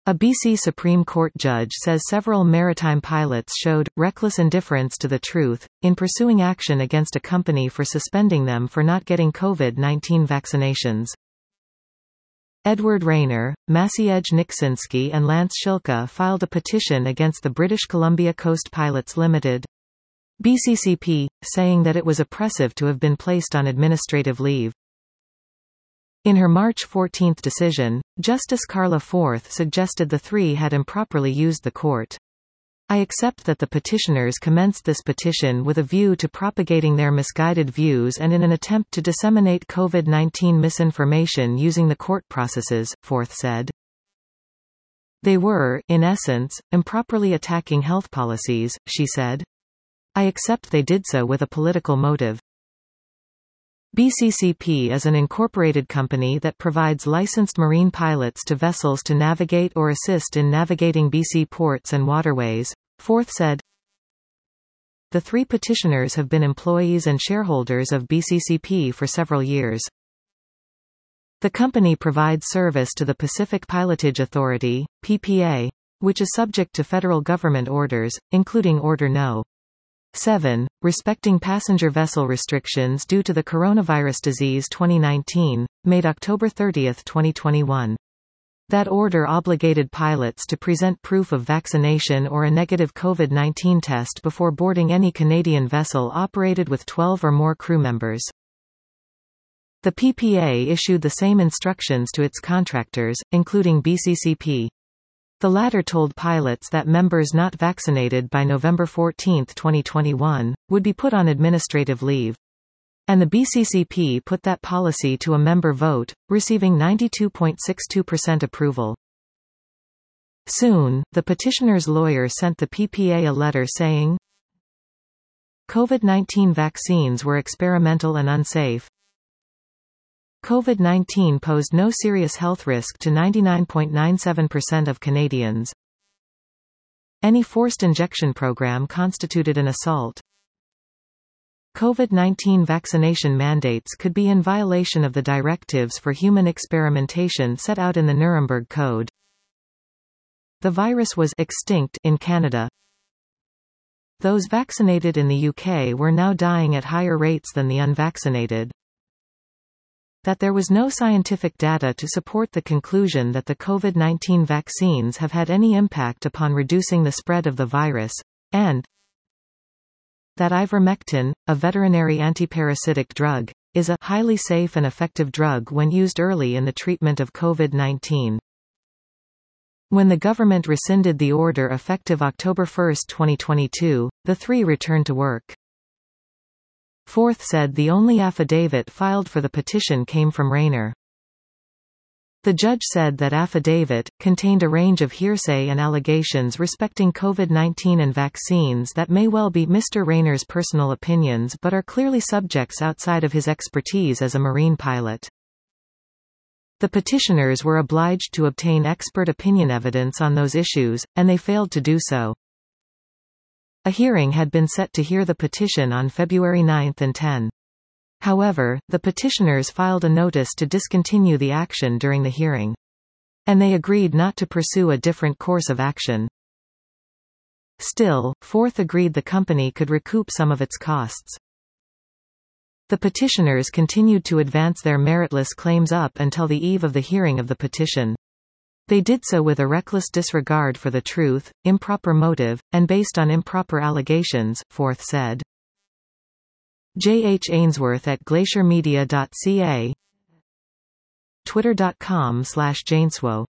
A BC Supreme Court judge says several maritime pilots showed reckless indifference to the truth in pursuing action against a company for suspending them for not getting COVID-19 vaccinations. Edward Rayner, Maciej Niksiński and Lance Shilka filed a petition against the British Columbia Coast Pilots Limited (BCCP), saying that it was oppressive to have been placed on administrative leave. In her March 14 decision, Justice Carla Forth suggested the three had improperly used the court. I accept that the petitioners commenced this petition with a view to propagating their misguided views and in an attempt to disseminate COVID-19 misinformation using the court processes, Forth said. They were, in essence, improperly attacking health policies, she said. I accept they did so with a political motive. BCCP is an incorporated company that provides licensed marine pilots to vessels to navigate or assist in navigating BC ports and waterways, Forth said. The three petitioners have been employees and shareholders of BCCP for several years. The company provides service to the Pacific Pilotage Authority, PPA, which is subject to federal government orders, including Order No. 7, respecting passenger vessel restrictions due to the coronavirus disease 2019, made October 30, 2021. That order obligated pilots to present proof of vaccination or a negative COVID-19 test before boarding any Canadian vessel operated with 12 or more crew members. The PPA issued the same instructions to its contractors, including BCCP. The latter told pilots that members not vaccinated by November 14, 2021, would be put on administrative leave. And the BCCP put that policy to a member vote, receiving 92.62% approval. Soon, the petitioner's lawyer sent the PPA a letter saying, COVID-19 vaccines were experimental and unsafe. COVID-19 posed no serious health risk to 99.97% of Canadians. Any forced injection program constituted an assault. COVID-19 vaccination mandates could be in violation of the directives for human experimentation set out in the Nuremberg Code. The virus was extinct in Canada. Those vaccinated in the UK were now dying at higher rates than the unvaccinated. That there was no scientific data to support the conclusion that the COVID-19 vaccines have had any impact upon reducing the spread of the virus, and that ivermectin, a veterinary antiparasitic drug, is a highly safe and effective drug when used early in the treatment of COVID-19. When the government rescinded the order effective October 1, 2022, the three returned to work. Forth said the only affidavit filed for the petition came from Rayner. The judge said that affidavit contained a range of hearsay and allegations respecting COVID-19 and vaccines that may well be Mr. Rayner's personal opinions but are clearly subjects outside of his expertise as a marine pilot. The petitioners were obliged to obtain expert opinion evidence on those issues, and they failed to do so. A hearing had been set to hear the petition on February 9 and 10. However, the petitioners filed a notice to discontinue the action during the hearing. And they agreed not to pursue a different course of action. Still, Forth agreed the company could recoup some of its costs. The petitioners continued to advance their meritless claims up until the eve of the hearing of the petition. They did so with a reckless disregard for the truth, improper motive, and based on improper allegations, Forth said. J. H. Ainsworth at glaciermedia.ca, twitter.com/Jainswo